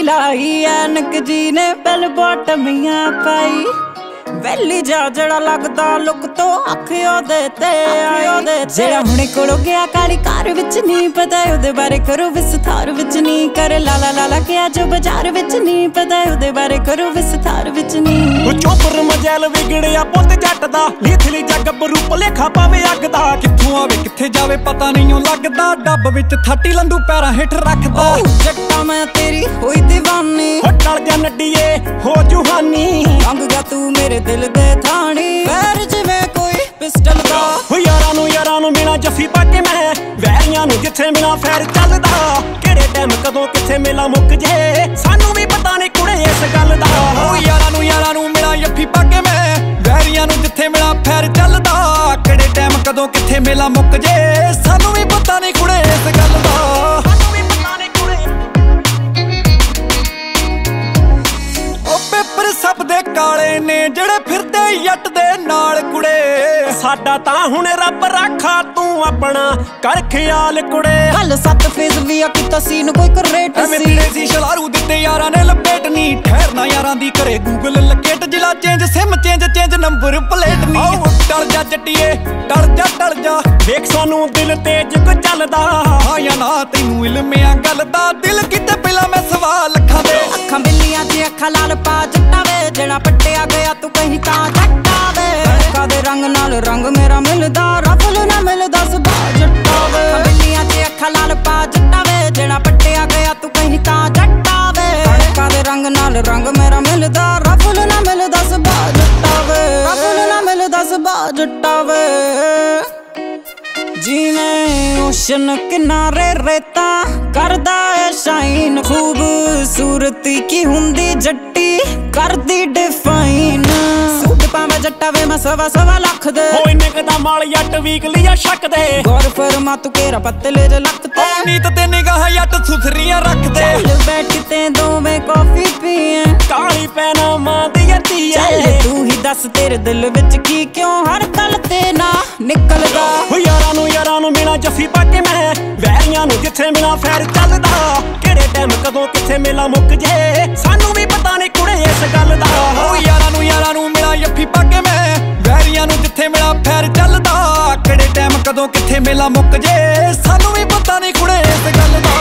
लाही ऐनक जी ने बेल बॉटमियां पाई वैली जा जड़ा लगदा लुक तो अख ओदे ते जेड़ा हुणे कोलों गया काली कार विच नहीं पता ओदे बारे करो विस्तार विच नहीं कर लाला लाला क्या जो बाजार विच नहीं पता ओदे बारे करो विस्तार विच नहीं ओ चोपर मजैल विगड़िया पुत जट दा लीथली जग बरूप लेखा पावे अग दा कित्थों आवे कित्थे जावे पता नहीं लगदा डब विच 30 लंडू पैरां हेठ रखदा जट्टा मैं तेरी होई दीवानी हो टल जा नड्डीए हो जुहानी रंग गा तू मेरे दिल दे थानी पैर जिवें कोई पिस्टल दा हो यारां नू मिला जफ्फी पाके मैं वैरियां नू जिथे मिला फैर चलदा किहड़े टाइम कदों किथे मेला मुक जे सानू भी पता नहीं कुड़े इस गल दा हो यारां नू मिला जफ्फी पाके मैं वैरियां नू जिथे मिला फैर चलदा किहड़े टाइम कदों किथे मेला मुक जे सानू भी पता नहीं कुड़े इस गल दा पेपर सब दे काले ने जेड़े फिरदे जट दे नाल कुड़े साडा तां हुण रब रखा तू अपना कर ख्याल कुड़े गल 7 फेज भी आ किता सीन कोई करेट सी मेरे सी शलारू दिते यारां ने लपेट नी ठहरना यारां दी करे गूगल लकेट जिला change sim change number plate नी डर जा जट्टिए डर जा देख सानू दिल तेज को चलदा हां या ना तैनू इल्म आ गल दा दिल किते पिला मैं सवाल अखां दे अखां बिल्लियां दी अखां लाल पा जट्टा वे जेड़ा पट्टिया गया तू कहीं तां जट्टा वे कादे रंग नाल रंग मेरा मिलदा रफल ना मिलदा सुभा जट्टा वे बिल्लियां दी अखां लाल पा जट्टा वे जेड़ा पट्टिया गया तू कहीं तां जट्टा वे कादे रंग नाल रंग मेरा मिलदा रफल ना मिलदा सुभा जट्टा वे रफल ना मिलदा सुभा जट्टा वे जिवें ओशन किनारे रेता करदा है शाइन खूबसूरती की हुंदी जट्टी करदी डिफाइन सूट पावे जट्टा वे मैं सवा लख दे हो इन्ने कदा माल जट वीकली आ शक दे गौर फरमा तू केरा पत्तले ज लखते ओ नीत ते निगाह जट सुथरियां रख दे चल बैठते दोवें कॉफी पीए काली पैना मां दी अती चल तू ही दस तेरे दिल विच की क्यों हर पल ते ना निकलदा हो यारां नू मिला जफ्फी पाके मैं वैरियां नू जिथे मिला फैर चलदा किहड़े टाइम कदों किथे मेला मुक जे सानू भी पता नहीं कुड़े इस गल दा हो यारां नू मिला जफ्फी पाके मैं वैरियां नू जिथे मिला फैर चलदा किहड़े टाइम कदों किथे मेला मुक जे सानू भी पता नहीं कुड़े इस गल दा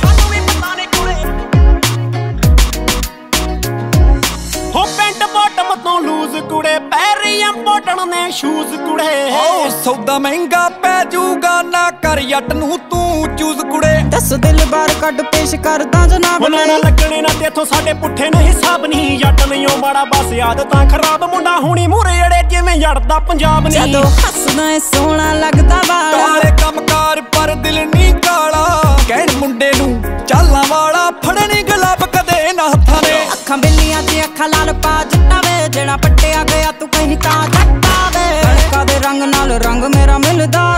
हो पेंट बॉटम तो लूज कुड़े पैरी इंपोर्टन ने शूज कुड़े ओ सौदा महंगा पै जूगा ना कर जट नू तू चूज कुड़े दस दिल बार कट पेश करदा जनाब ना लगने ना तेथों साडे पुट्ठे नहीं हिसाब नहीं जट नहीं ओ माड़ा बस आदतां खराब मुंडा हुणी मूरे अड़े जिवें जड़दा पंजाब नहीं जदों हसदा ऐ सोहना लगदा वाला काले कमकार पर दिल नहीं काला कहण मुंडे नू चालां वाला फड़नी गुलाब कदे ना हत्थां ने अखां बिल्लियां दी अखां लाल पा जट्टा वे जेड़ा पट्टिया गया तू कहीं तां जट्टा वे कादे रंग नाल रंग मेरा मिलदा